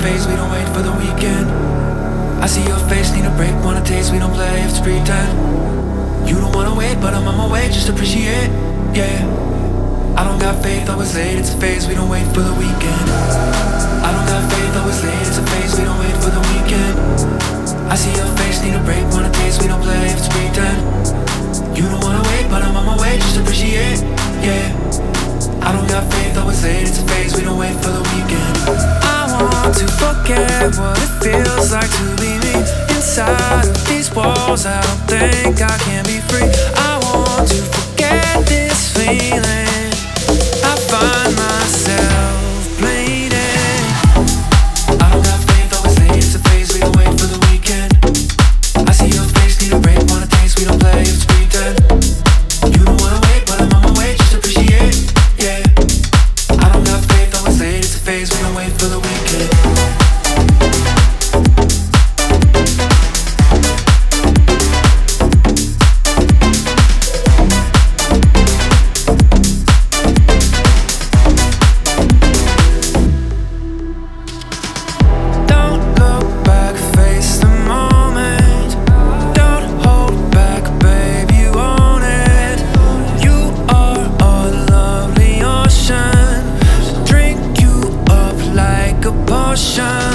phase, we don't wait for the weekend. I see your face, need a break, wanna taste, we don't play, have to pretend. You don't wanna wait, but I'm on my way, just appreciate, yeah. I don't got faith, I was late, it's a phase, we don't wait for the weekend. I don't got faith, I was late, it's a phase, we don't wait for the weekend. I see your face, need a break, wanna taste, we don't play, have to pretend. You don't wanna wait, but I'm on my way, just appreciate, yeah. I don't got faith, I was late, it's a phase, we don't wait for the weekend. I want to forget what it feels like to be me. Inside of these walls, I don't think I can be free. I want to forget this feeling. I find myself bleeding. I don't got faith, I was late, it's a phase, we don't wait for the weekend. I see your face, need a break, wanna taste, we don't play, it's pretend. You don't wanna wait, but I'm on my way, just appreciate, yeah. I don't got faith, I was late, it's a phase, we don't wait for the weekend. Ocean